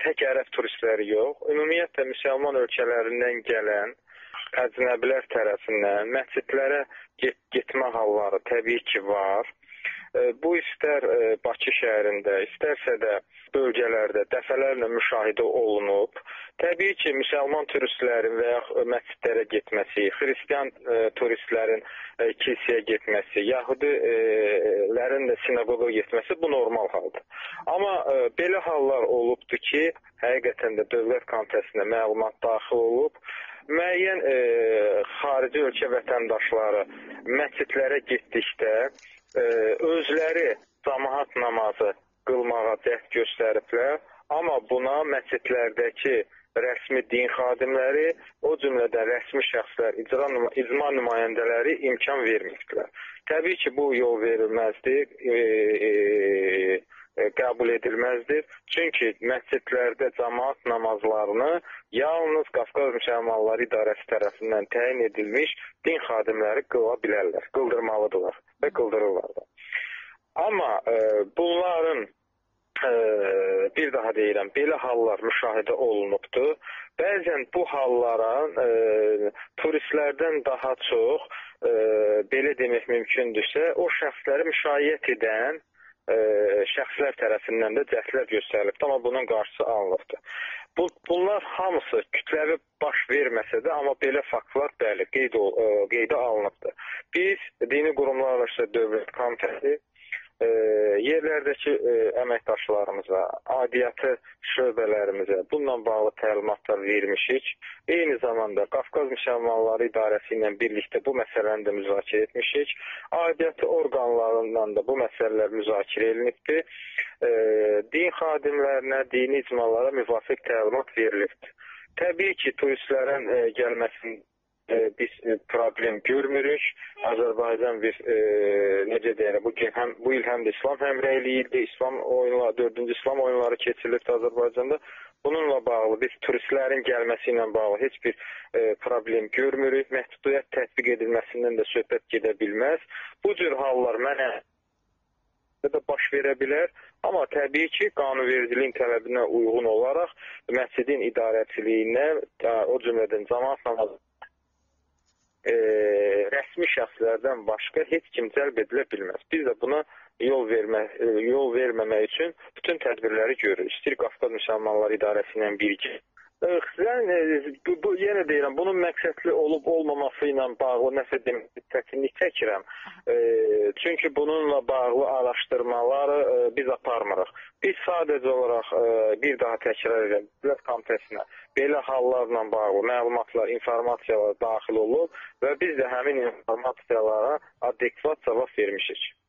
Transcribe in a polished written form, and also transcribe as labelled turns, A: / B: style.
A: tək ərəb turistləri yox, ümumiyyətlə müsəlman ölkələrindən gələn əcnəbilər tərəfindən məscidlərə getmə halları təbii ki var. Bu istər Bakı şəhərində, istərsə də bölgələrdə dəfələrlə müşahidə olunub. Təbii ki, müsəlman turistlərin və ya məscidlərə getməsi, xristian turistlərin kilsəyə getməsi, yahudilərin də sinagoqa getməsi bu normal haldır. Amma belə hallar olubdur ki, həqiqətən də Dövlət Komitəsinə məlumat daxil olub. Müəyyən xarici ölkə vətəndaşları məscidlərə getdikdə özləri cəmaət namazı qılmağa cəhd göstəriblər, amma buna məscidlərdəki rəsmi din xadimləri, o cümlədən rəsmi şəxslər, icma nümayəndələri imkan verməkdirlər. Təbii ki, bu yol verilməzdir, qəbul edilməzdir. Çünki məscidlərdə cəmaət namazlarını yalnız Qafqaz Müsəlmanları İdarəsi tərəfindən təyin edilmiş din xadimləri qıla bilərlər, qıldırmalıdırlar və qıldırırlar da. Amma bunların bir daha deyirəm, belə hallar müşahidə olunubdur. Bəzən bu hallara turistlərdən daha çox, belə demək mümkündürsə, o şəxsləri müşayiət edən şəxslər tərəfindən də cəhdlər göstərilibdir, amma bunun qarşısı alınıbdır. Bunlar hamısı kütləvi baş verməsə də, amma belə faktlar bəli, qeydə alınıbdır. Biz Dini Qurumlar üzrə Dövlət Komitəsi yerlərdəki əməkdaşlarımıza, aidiyyatı şöbələrimizə bununla bağlı təlimatlar vermişik. Eyni zamanda Qafqaz Müsəlmanları İdarəsi ilə birlikdə bu məsələni də müzakirə etmişik. Aidiyyatı orqanlarından da bu məsələlər müzakirə edilibdir. Din xadimlərinə, dini icmalara müvafiq təlimat verilibdir. Təbii ki, turistlərin gəlməsində biz problem görmürük. Azərbaycan bir, necə deyərək, bu il həm də İslam həmrəyliyi idi, 4-cü İslam oyunları keçirilibdir Azərbaycanda. Bununla bağlı biz turistlərin gəlməsi ilə bağlı heç bir problem görmürük. Məhdudiyyət tətbiq edilməsindən də söhbət gedə bilməz. Bu cür hallar mənə də baş verə bilər. Amma təbii ki, qanunvericiliyin tələbinə uyğun olaraq məscidin idarəçiliyinə, o cümlədən cəmaət namazı rəsmi şəxslərdən başqa heç kim cəlb edilə bilməz. Biz də buna yol verməmək üçün bütün tədbirləri görürük. İstəyir Qafqaz Müsəlmanları İdarəsi ilə birgə. Yenə deyirəm, bunun məqsədli olub-olmaması ilə bağlı nəsə çətinlik çəkirəm. Çünki bununla bağlı araşdırmaları biz aparmırıq. Biz sadəcə olaraq bir daha təkrar edirəm, Dövlət Komitəsinə belə hallarla bağlı məlumatlar, informasiyalar daxil olub və biz də həmin informasiyalara adekvat cavab vermişik.